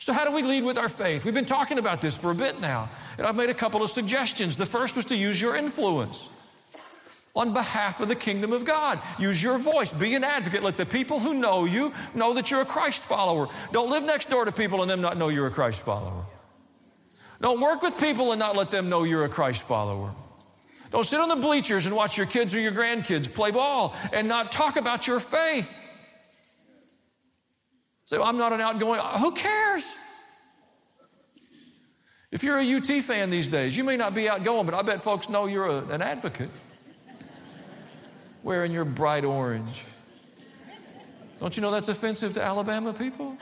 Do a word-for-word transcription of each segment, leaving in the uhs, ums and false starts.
So how do we lead with our faith? We've been talking about this for a bit now, and I've made a couple of suggestions. The first was to use your influence on behalf of the kingdom of God. Use your voice. Be an advocate. Let the people who know you know that you're a Christ follower. Don't live next door to people and them not know you're a Christ follower. Don't work with people and not let them know you're a Christ follower. Don't sit on the bleachers and watch your kids or your grandkids play ball and not talk about your faith. Say, well, I'm not an outgoing, who cares? If you're a U T fan these days, you may not be outgoing, but I bet folks know you're a, an advocate. Wearing your bright orange. Don't you know that's offensive to Alabama people?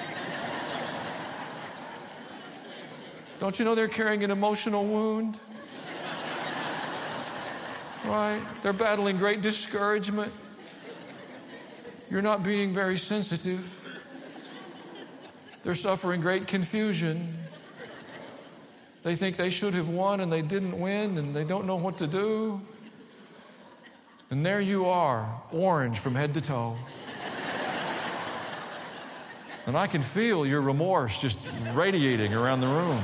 Don't you know they're carrying an emotional wound? Right? They're battling great discouragement. You're not being very sensitive. They're suffering great confusion. They think they should have won and they didn't win and they don't know what to do. And there you are, orange from head to toe. And I can feel your remorse just radiating around the room.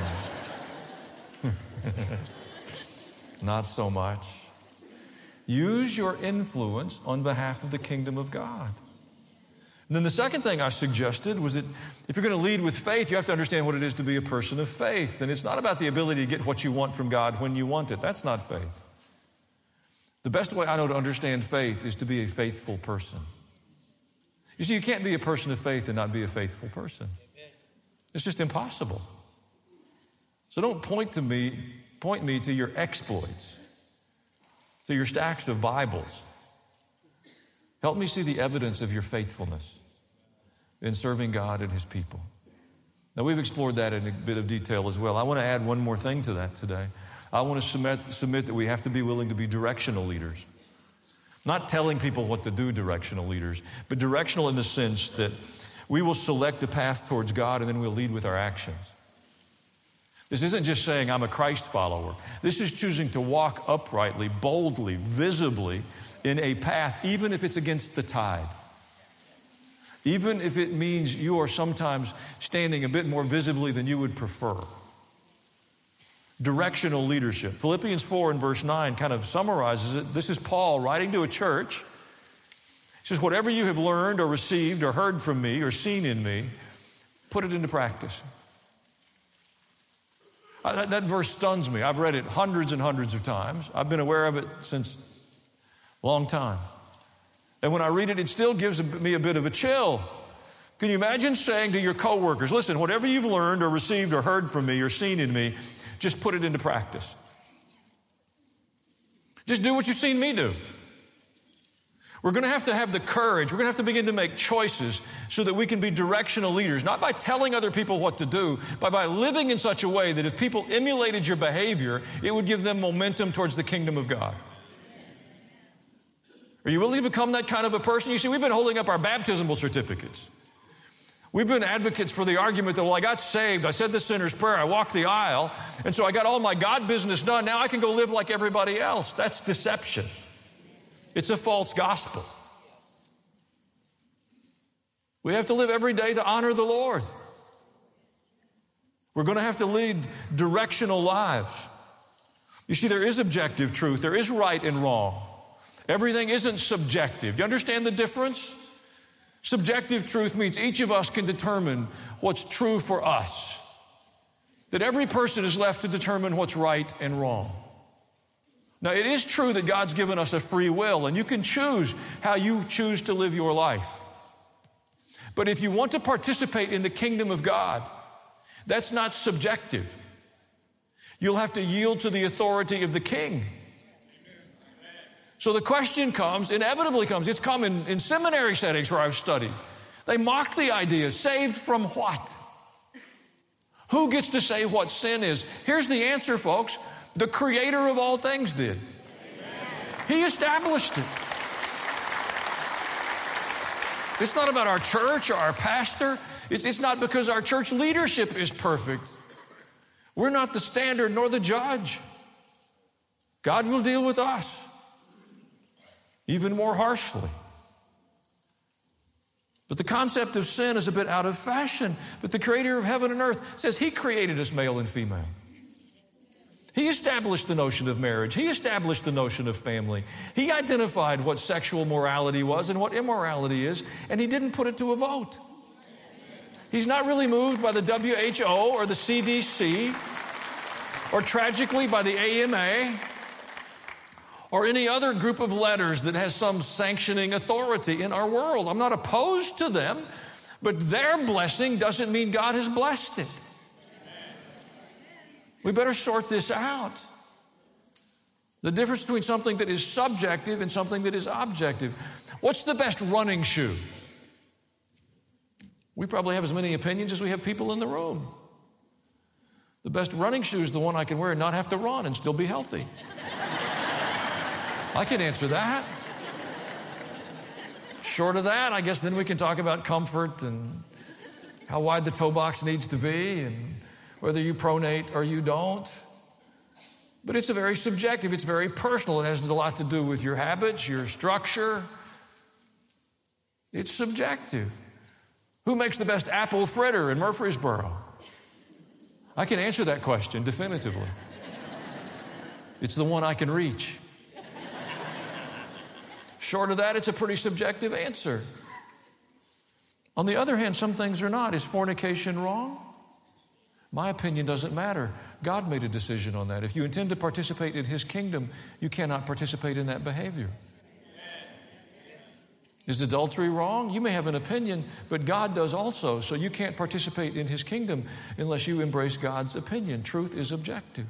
Not so much. Use your influence on behalf of the kingdom of God. And then the second thing I suggested was that if you're going to lead with faith, you have to understand what it is to be a person of faith. And it's not about the ability to get what you want from God when you want it. That's not faith. The best way I know to understand faith is to be a faithful person. You see, you can't be a person of faith and not be a faithful person. It's just impossible. So don't point to me, point me to your exploits, to your stacks of Bibles. Help me see the evidence of your faithfulness in serving God and His people. Now, we've explored that in a bit of detail as well. I want to add one more thing to that today. I want to submit, submit that we have to be willing to be directional leaders. Not telling people what to do, directional leaders, but directional in the sense that we will select a path towards God and then we'll lead with our actions. This isn't just saying I'm a Christ follower. This is choosing to walk uprightly, boldly, visibly in a path, even if it's against the tide. Even if it means you are sometimes standing a bit more visibly than you would prefer. Directional leadership. Philippians four and verse nine kind of summarizes it. This is Paul writing to a church. He says, whatever you have learned or received or heard from me or seen in me, put it into practice. I, that, that verse stuns me. I've read it hundreds and hundreds of times. I've been aware of it since a long time. And when I read it, it still gives me a bit of a chill. Can you imagine saying to your coworkers, listen, whatever you've learned or received or heard from me or seen in me, just put it into practice. Just do what you've seen me do. We're going to have to have the courage. We're going to have to begin to make choices so that we can be directional leaders, not by telling other people what to do, but by living in such a way that if people emulated your behavior, it would give them momentum towards the kingdom of God. Are you willing to become that kind of a person? You see, we've been holding up our baptismal certificates. We've been advocates for the argument that, well, I got saved, I said the sinner's prayer, I walked the aisle, and so I got all my God business done. Now I can go live like everybody else. That's deception. It's a false gospel. We have to live every day to honor the Lord. We're going to have to lead directional lives. You see, there is objective truth. There is right and wrong. Everything isn't subjective. Do you understand the difference? Subjective truth means each of us can determine what's true for us. That every person is left to determine what's right and wrong. Now, it is true that God's given us a free will, and you can choose how you choose to live your life. But if you want to participate in the kingdom of God, that's not subjective. You'll have to yield to the authority of the king. So the question comes, inevitably comes, it's come in, in seminary settings where I've studied. They mock the idea, saved from what? Who gets to say what sin is? Here's the answer, folks. The creator of all things did. He established it. It's not about our church or our pastor. It's, it's not because our church leadership is perfect. We're not the standard nor the judge. God will deal with us even more harshly. But the concept of sin is a bit out of fashion. But the Creator of heaven and earth says He created us male and female. He established the notion of marriage. He established the notion of family. He identified what sexual morality was and what immorality is, and He didn't put it to a vote. He's not really moved by the W H O or the C D C or tragically by the A M A or any other group of letters that has some sanctioning authority in our world. I'm not opposed to them, but their blessing doesn't mean God has blessed it. We better sort this out. The difference between something that is subjective and something that is objective. What's the best running shoe? We probably have as many opinions as we have people in the room. The best running shoe is the one I can wear and not have to run and still be healthy. I can answer that. Short of that, I guess then we can talk about comfort and how wide the toe box needs to be and whether you pronate or you don't. But it's a very subjective, it's very personal. It has a lot to do with your habits, your structure. It's subjective. Who makes the best apple fritter in Murfreesboro? I can answer that question definitively. It's the one I can reach. Short of that, it's a pretty subjective answer. On the other hand, some things are not. Is fornication wrong? My opinion doesn't matter. God made a decision on that. If you intend to participate in His kingdom, you cannot participate in that behavior. Is adultery wrong? You may have an opinion, but God does also. So you can't participate in His kingdom unless you embrace God's opinion. Truth is objective.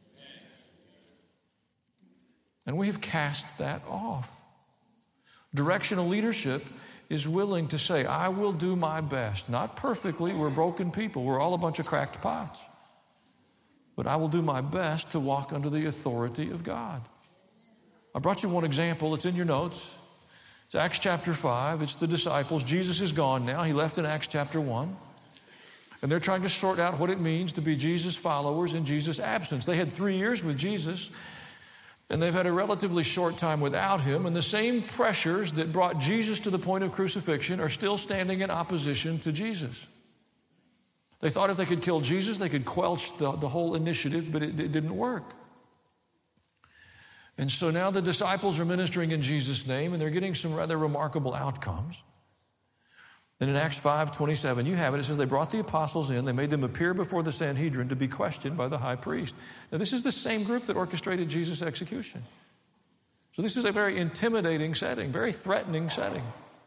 And we have cast that off. Directional leadership is willing to say, I will do my best. Not perfectly. We're broken people. We're all a bunch of cracked pots. But I will do my best to walk under the authority of God. I brought you one example. It's in your notes. It's Acts chapter five. It's the disciples. Jesus is gone now. He left in Acts chapter one. And they're trying to sort out what it means to be Jesus' followers in Jesus' absence. They had three years with Jesus, and they've had a relatively short time without Him. And the same pressures that brought Jesus to the point of crucifixion are still standing in opposition to Jesus. They thought if they could kill Jesus, they could quelch the, the whole initiative, but it, it didn't work. And so now the disciples are ministering in Jesus' name, and they're getting some rather remarkable outcomes. And in Acts five twenty-seven, you have it. It says they brought the apostles in. They made them appear before the Sanhedrin to be questioned by the high priest. Now, this is the same group that orchestrated Jesus' execution. So this is a very intimidating setting, very threatening setting.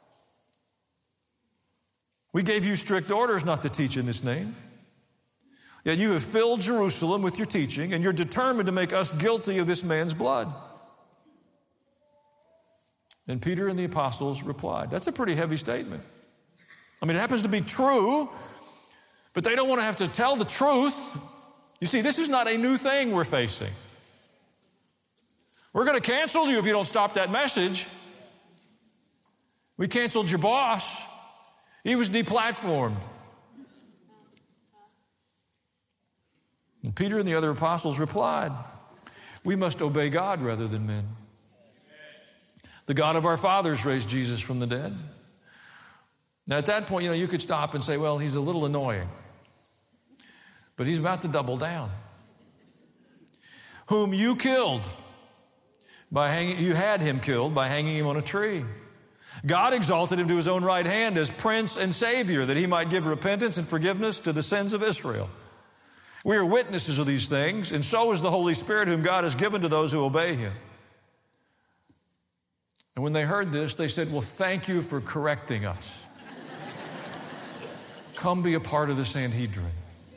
We gave you strict orders not to teach in this name. Yet you have filled Jerusalem with your teaching, and you're determined to make us guilty of this man's blood. And Peter and the apostles replied. That's a pretty heavy statement. I mean, it happens to be true, but they don't want to have to tell the truth. You see, this is not a new thing we're facing. We're going to cancel you if you don't stop that message. We canceled your boss. He was deplatformed. And Peter and the other apostles replied, we must obey God rather than men. The God of our fathers raised Jesus from the dead. Now, at that point, you know, you could stop and say, well, he's a little annoying. But he's about to double down. Whom you killed by hanging, you had him killed by hanging him on a tree. God exalted him to his own right hand as Prince and Savior, that he might give repentance and forgiveness to the sins of Israel. We are witnesses of these things, and so is the Holy Spirit, whom God has given to those who obey him. And when they heard this, they said, well, thank you for correcting us. Come be a part of the Sanhedrin.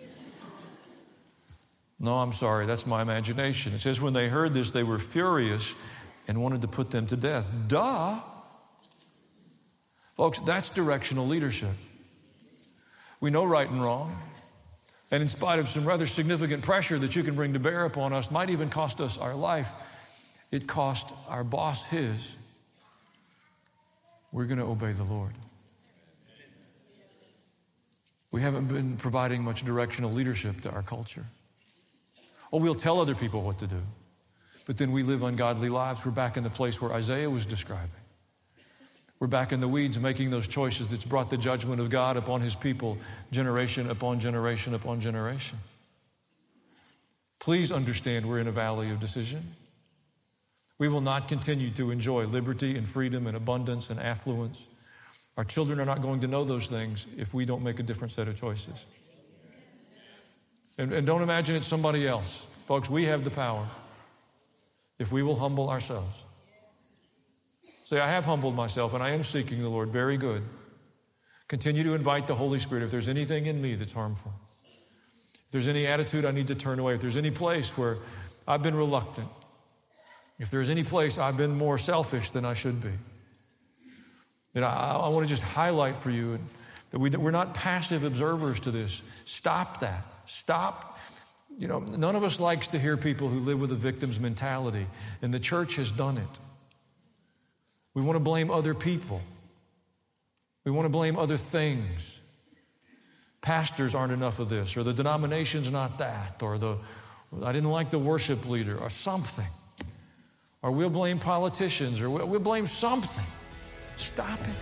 No, I'm sorry, that's my imagination. It says when they heard this, they were furious and wanted to put them to death. Duh. Folks, that's directional leadership. We know right and wrong. And in spite of some rather significant pressure that you can bring to bear upon us, might even cost us our life, it cost our boss his. We're going to obey the Lord. We haven't been providing much directional leadership to our culture. Oh, we'll tell other people what to do. But then we live ungodly lives. We're back in the place where Isaiah was describing. We're back in the weeds making those choices that's brought the judgment of God upon his people, generation upon generation upon generation. Please understand we're in a valley of decision. We will not continue to enjoy liberty and freedom and abundance and affluence. Our children are not going to know those things if we don't make a different set of choices. And, and don't imagine it's somebody else. Folks, we have the power if we will humble ourselves. Say, I have humbled myself and I am seeking the Lord. Very good. Continue to invite the Holy Spirit if there's anything in me that's harmful. If there's any attitude I need to turn away. If there's any place where I've been reluctant. If there's any place I've been more selfish than I should be. And I, I want to just highlight for you that we, we're not passive observers to this. Stop that. Stop. You know, none of us likes to hear people who live with a victim's mentality. And the church has done it. We want to blame other people. We want to blame other things. Pastors aren't enough of this, or the denomination's not that, or the I didn't like the worship leader, or something. Or we'll blame politicians, or we'll, we'll blame something. Stop it.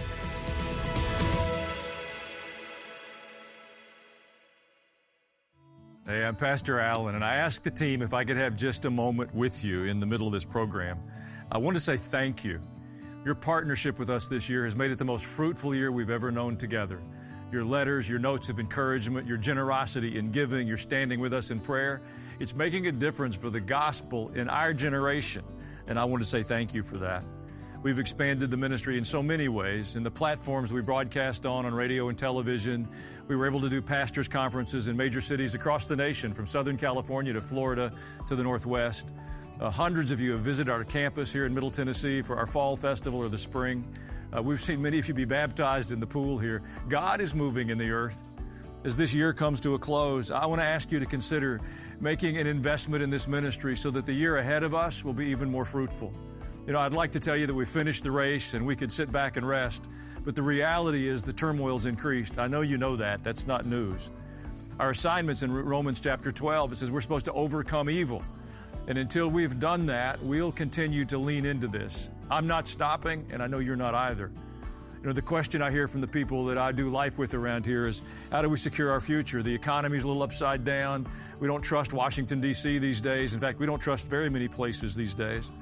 Hey, I'm Pastor Allen, and I asked the team if I could have just a moment with you in the middle of this program. I want to say thank you. Your partnership with us this year has made it the most fruitful year we've ever known together. Your letters, your notes of encouragement, your generosity in giving, your standing with us in prayer, it's making a difference for the gospel in our generation, and I want to say thank you for that. We've expanded the ministry in so many ways. In the platforms we broadcast on, on radio and television, we were able to do pastors' conferences in major cities across the nation, from Southern California to Florida to the Northwest. Uh, hundreds of you have visited our campus here in Middle Tennessee for our fall festival or the spring. Uh, we've seen many of you be baptized in the pool here. God is moving in the earth. As this year comes to a close, I want to ask you to consider making an investment in this ministry so that the year ahead of us will be even more fruitful. You know, I'd like to tell you that we finished the race and we could sit back and rest, but the reality is the turmoil's increased. I know you know that. That's not news. Our assignments in Romans chapter twelve, it says we're supposed to overcome evil. And until we've done that, we'll continue to lean into this. I'm not stopping, and I know you're not either. You know, the question I hear from the people that I do life with around here is, how do we secure our future? The economy's a little upside down. We don't trust Washington, D C these days. In fact, we don't trust very many places these days.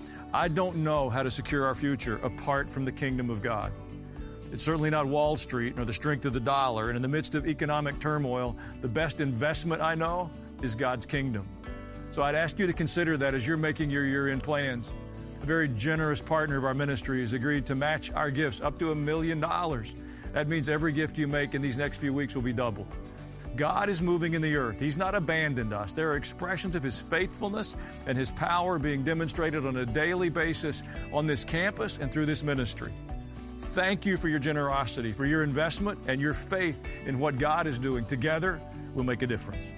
I don't know how to secure our future apart from the kingdom of God. It's certainly not Wall Street nor the strength of the dollar. And in the midst of economic turmoil, the best investment I know is God's kingdom. So I'd ask you to consider that as you're making your year-end plans. A very generous partner of our ministry has agreed to match our gifts up to a million dollars. That means every gift you make in these next few weeks will be doubled. God is moving in the earth. He's not abandoned us. There are expressions of His faithfulness and His power being demonstrated on a daily basis on this campus and through this ministry. Thank you for your generosity, for your investment, and your faith in what God is doing. Together, we'll make a difference.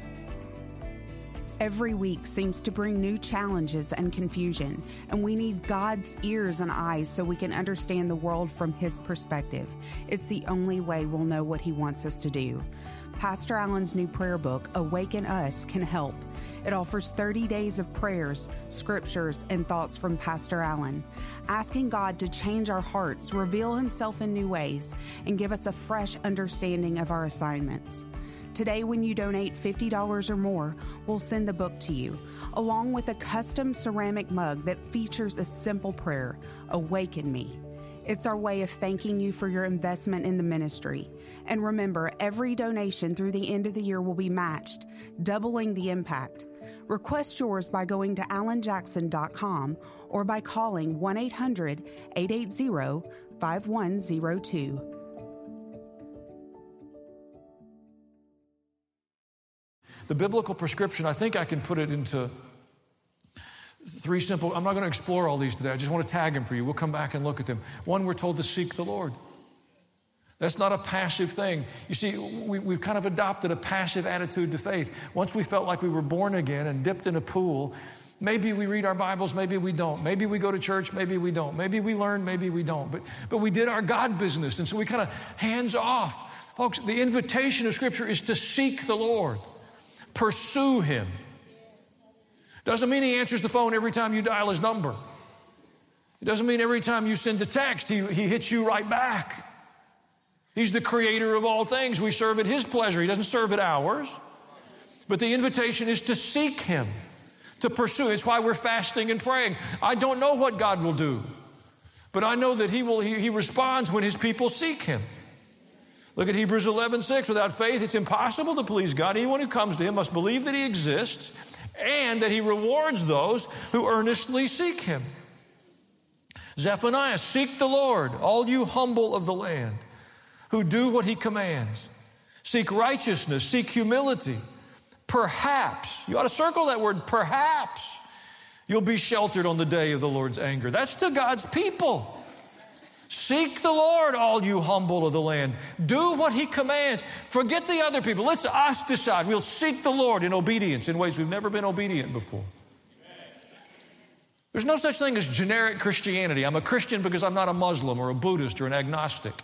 Every week seems to bring new challenges and confusion, and we need God's ears and eyes so we can understand the world from His perspective. It's the only way we'll know what He wants us to do. Pastor Allen's new prayer book, Awaken Us, can help. It offers thirty days of prayers, scriptures, and thoughts from Pastor Allen, asking God to change our hearts, reveal Himself in new ways, and give us a fresh understanding of our assignments. Today, when you donate fifty dollars or more, we'll send the book to you, along with a custom ceramic mug that features a simple prayer, Awaken Me. It's our way of thanking you for your investment in the ministry. And remember, every donation through the end of the year will be matched, doubling the impact. Request yours by going to alan jackson dot com or by calling one eight hundred, eight eight zero, five one zero two. The biblical prescription, I think I can put it into three simple, I'm not going to explore all these today. I just want to tag them for you. We'll come back and look at them. One, we're told to seek the Lord. That's not a passive thing. You see, we, we've kind of adopted a passive attitude to faith. Once we felt like we were born again and dipped in a pool, maybe we read our Bibles, maybe we don't. Maybe we go to church, maybe we don't. Maybe we learn, maybe we don't. But, but we did our God business, and so we kind of hands off. Folks, the invitation of Scripture is to seek the Lord. Pursue Him. Doesn't mean He answers the phone every time you dial His number. It doesn't mean every time you send a text, he, he hits you right back. He's the creator of all things. We serve at his pleasure. He doesn't serve at ours. But the invitation is to seek him, to pursue. It's why we're fasting and praying. I don't know what God will do, but I know that he will. He, he responds when his people seek him. Look at Hebrews eleven six. Without faith, it's impossible to please God. Anyone who comes to him must believe that he exists and that he rewards those who earnestly seek him. Zephaniah, seek the Lord, all you humble of the land, who do what he commands. Seek righteousness, seek humility. Perhaps, you ought to circle that word, perhaps, you'll be sheltered on the day of the Lord's anger. That's to God's people. Seek the Lord, all you humble of the land. Do what he commands. Forget the other people. Let's us decide. We'll seek the Lord in obedience in ways we've never been obedient before. There's no such thing as generic Christianity. I'm a Christian because I'm not a Muslim or a Buddhist or an agnostic.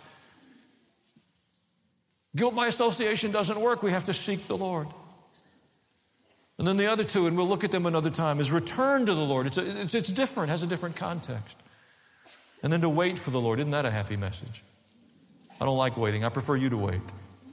Guilt by association doesn't work. We have to seek the Lord. And then the other two, and we'll look at them another time, is return to the Lord. It's, a, it's, it's different, has a different context. And then to wait for the Lord. Isn't that a happy message? I don't like waiting. I prefer you to wait.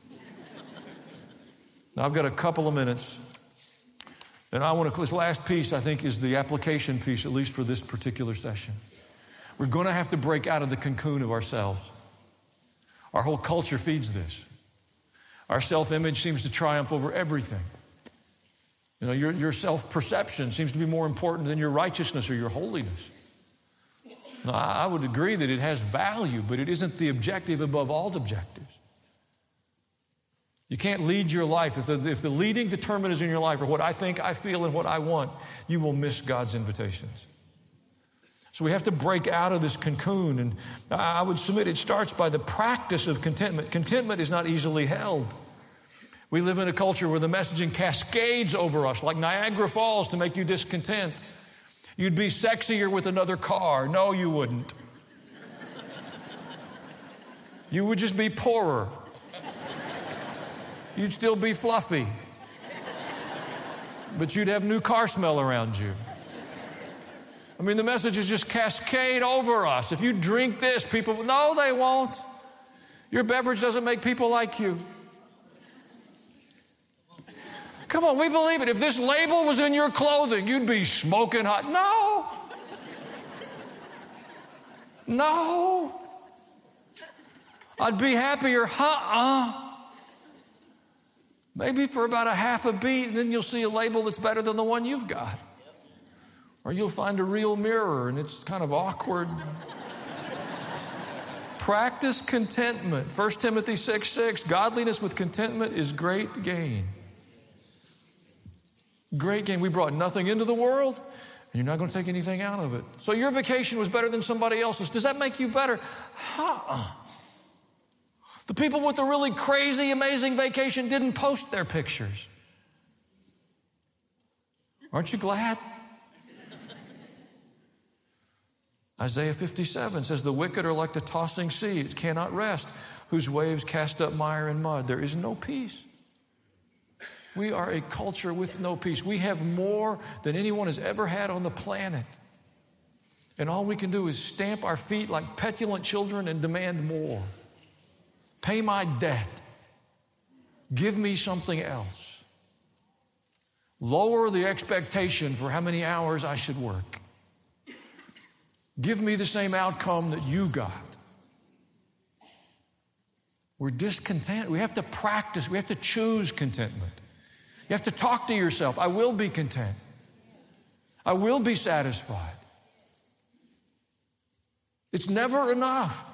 Now, I've got a couple of minutes. And I want to, this last piece, I think, is the application piece, at least for this particular session. We're going to have to break out of the cocoon of ourselves. Our whole culture feeds this. Our self-image seems to triumph over everything. You know, your, your self-perception seems to be more important than your righteousness or your holiness. Now, I would agree that it has value, but it isn't the objective above all objectives. You can't lead your life. If the, if the leading determinants in your life are what I think, I feel, and what I want, you will miss God's invitations. So we have to break out of this cocoon, and I would submit it starts by the practice of contentment. Contentment is not easily held. We live in a culture where the messaging cascades over us like Niagara Falls to make you discontent. You'd be sexier with another car. No, you wouldn't. You would just be poorer. You'd still be fluffy. But you'd have new car smell around you. I mean, the messages just cascade over us. If you drink this, people, no, they won't. Your beverage doesn't make people like you. Come on, we believe it. If this label was in your clothing, you'd be smoking hot. No. No. I'd be happier. Uh-uh. Maybe for about a half a beat, and then you'll see a label that's better than the one you've got. Or you'll find a real mirror, and it's kind of awkward. Practice contentment. First Timothy six six, godliness with contentment is great gain. Great gain. We brought nothing into the world, and you're not going to take anything out of it. So your vacation was better than somebody else's. Does that make you better? Uh-uh. The people with the really crazy, amazing vacation didn't post their pictures. Aren't you glad? Isaiah fifty-seven says, the wicked are like the tossing sea. It cannot rest, whose waves cast up mire and mud. There is no peace. We are a culture with no peace. We have more than anyone has ever had on the planet. And all we can do is stamp our feet like petulant children and demand more. Pay my debt. Give me something else. Lower the expectation for how many hours I should work. Give me the same outcome that you got. We're discontent. We have to practice. We have to choose contentment. You have to talk to yourself. I will be content. I will be satisfied. It's never enough.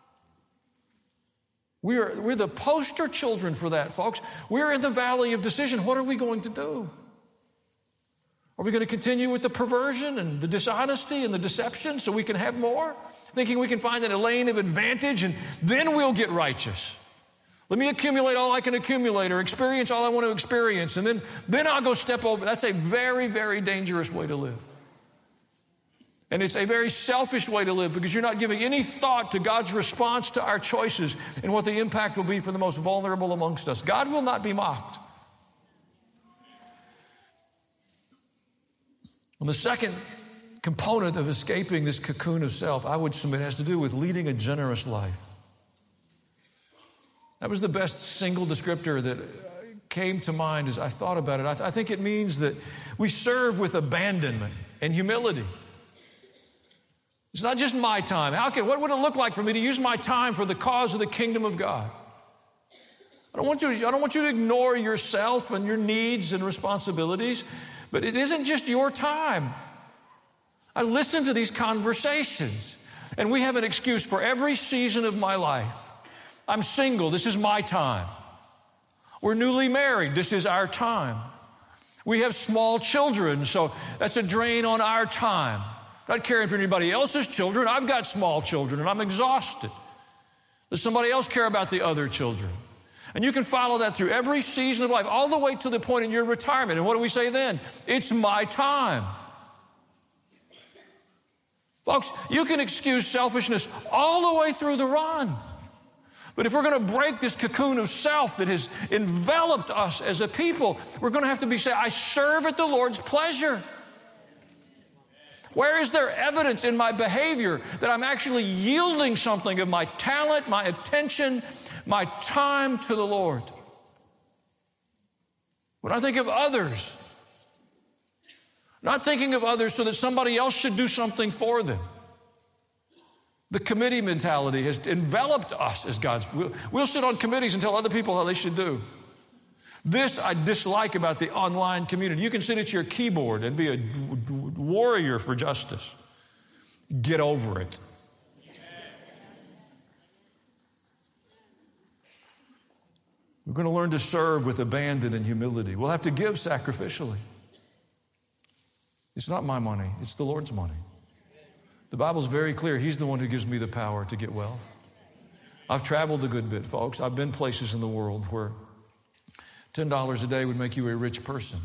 We are, we're the poster children for that, folks. We're in the valley of decision. What are we going to do? Are we going to continue with the perversion and the dishonesty and the deception so we can have more? Thinking we can find a lane of advantage and then we'll get righteous. Let me accumulate all I can accumulate or experience all I want to experience, and then, then I'll go step over. That's a very, very dangerous way to live. And it's a very selfish way to live because you're not giving any thought to God's response to our choices and what the impact will be for the most vulnerable amongst us. God will not be mocked. And the second component of escaping this cocoon of self, I would submit, has to do with leading a generous life. That was the best single descriptor that came to mind as I thought about it. I, th- I think it means that we serve with abandonment and humility. It's not just my time. How can, what would it look like for me to use my time for the cause of the kingdom of God? I don't want you to, I don't want you to ignore yourself and your needs and responsibilities, but it isn't just your time. I listen to these conversations, and we have an excuse for every season of my life. I'm single. This is my time. We're newly married. This is our time. We have small children, so that's a drain on our time. Not caring for anybody else's children. I've got small children, and I'm exhausted. Does somebody else care about the other children? And you can follow that through every season of life, all the way to the point in your retirement. And what do we say then? It's my time. Folks, you can excuse selfishness all the way through the run. But if we're going to break this cocoon of self that has enveloped us as a people, we're going to have to be saying, I serve at the Lord's pleasure. Where is there evidence in my behavior that I'm actually yielding something of my talent, my attention, my time to the Lord? When I think of others, not thinking of others so that somebody else should do something for them. The committee mentality has enveloped us as God's. We'll, we'll sit on committees and tell other people how they should do. This I dislike about the online community. You can sit at your keyboard and be a warrior for justice. Get over it. We're going to learn to serve with abandon and humility. We'll have to give sacrificially. It's not my money. It's the Lord's money. The Bible's very clear. He's the one who gives me the power to get wealth. I've traveled a good bit, folks. I've been places in the world where ten dollars a day would make you a rich person.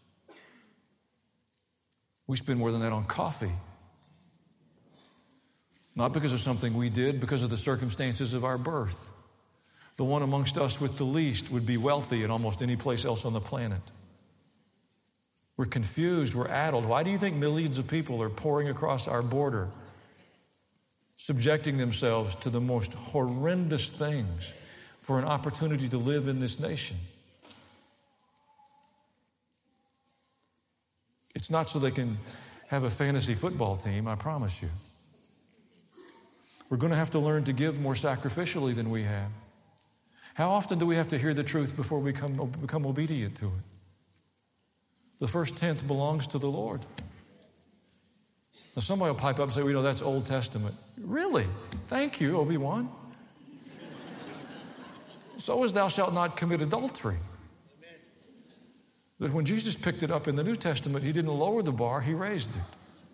We spend more than that on coffee. Not because of something we did, because of the circumstances of our birth. The one amongst us with the least would be wealthy in almost any place else on the planet. We're confused. We're addled. Why do you think millions of people are pouring across our border, subjecting themselves to the most horrendous things for an opportunity to live in this nation? It's not so they can have a fantasy football team, I promise you. We're going to have to learn to give more sacrificially than we have. How often do we have to hear the truth before we become, become obedient to it? The first tenth belongs to the Lord. Now somebody will pipe up and say, well, you know, that's Old Testament. Really? Thank you, Obi-Wan. So is thou shalt not commit adultery. But when Jesus picked it up in the New Testament, he didn't lower the bar, he raised it.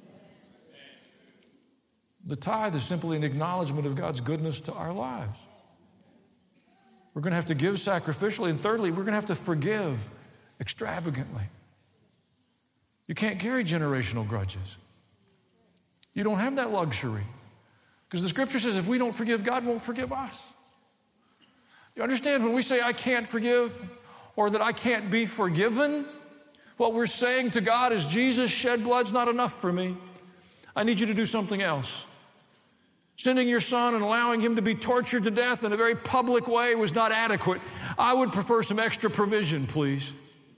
The tithe is simply an acknowledgement of God's goodness to our lives. We're going to have to give sacrificially. And thirdly, we're going to have to forgive extravagantly. You can't carry generational grudges. You don't have that luxury. Because the scripture says if we don't forgive, God won't forgive us. You understand when we say I can't forgive or that I can't be forgiven, what we're saying to God is Jesus' shed blood's not enough for me. I need you to do something else. Sending your son and allowing him to be tortured to death in a very public way was not adequate. I would prefer some extra provision, please.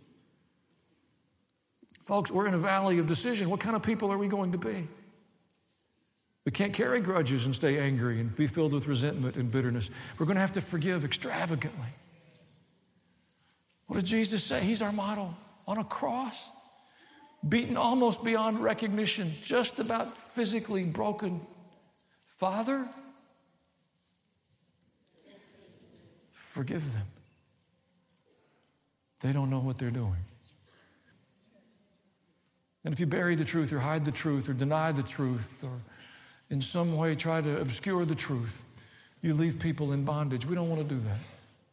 Folks, we're in a valley of decision. What kind of people are we going to be? We can't carry grudges and stay angry and be filled with resentment and bitterness. We're going to have to forgive extravagantly. What did Jesus say? He's our model on a cross, beaten almost beyond recognition, just about physically broken. Father, forgive them. They don't know what they're doing. And if you bury the truth or hide the truth or deny the truth or in some way try to obscure the truth, you leave people in bondage. We don't want to do that.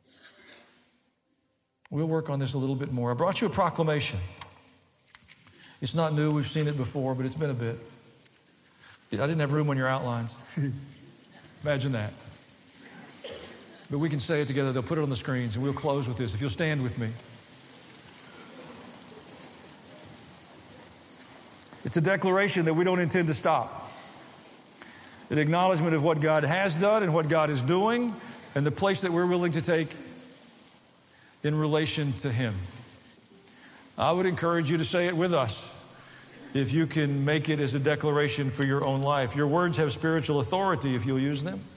We'll work on this a little bit more. I brought you a proclamation. It's not new. We've seen it before, but it's been a bit. I didn't have room on your outlines. Imagine that. But we can say it together. They'll put it on the screens, and we'll close with this. If you'll stand with me. It's a declaration that we don't intend to stop. An acknowledgement of what God has done and what God is doing and the place that we're willing to take in relation to Him. I would encourage you to say it with us if you can make it as a declaration for your own life. Your words have spiritual authority if you'll use them.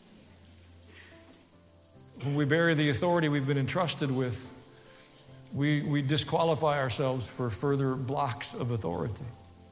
When we bury the authority we've been entrusted with, we, we disqualify ourselves for further blocks of authority.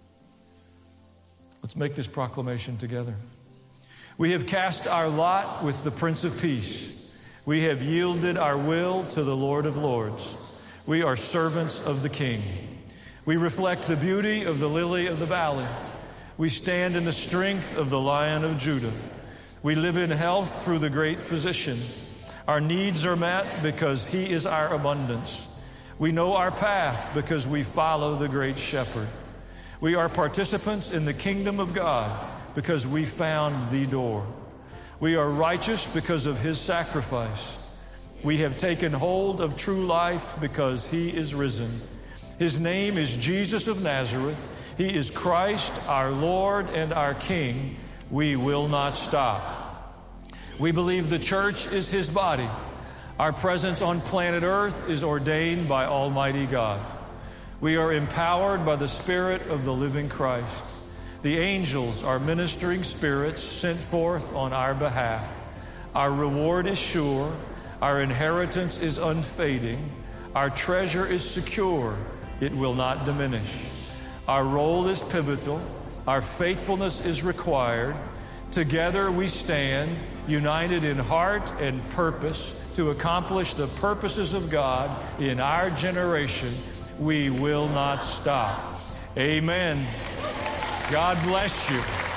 Let's make this proclamation together. We have cast our lot with the Prince of Peace. We have yielded our will to the Lord of Lords. We are servants of the King. We reflect the beauty of the lily of the valley. We stand in the strength of the Lion of Judah. We live in health through the great physician. Our needs are met because He is our abundance. We know our path because we follow the great shepherd. We are participants in the kingdom of God because we found the door. We are righteous because of His sacrifice. We have taken hold of true life because He is risen. His name is Jesus of Nazareth. He is Christ, our Lord and our King. We will not stop. We believe the church is His body. Our presence on planet Earth is ordained by Almighty God. We are empowered by the Spirit of the living Christ. The angels are ministering spirits sent forth on our behalf. Our reward is sure. Our inheritance is unfading. Our treasure is secure. It will not diminish. Our role is pivotal. Our faithfulness is required. Together we stand, united in heart and purpose, to accomplish the purposes of God in our generation. We will not stop. Amen. God bless you.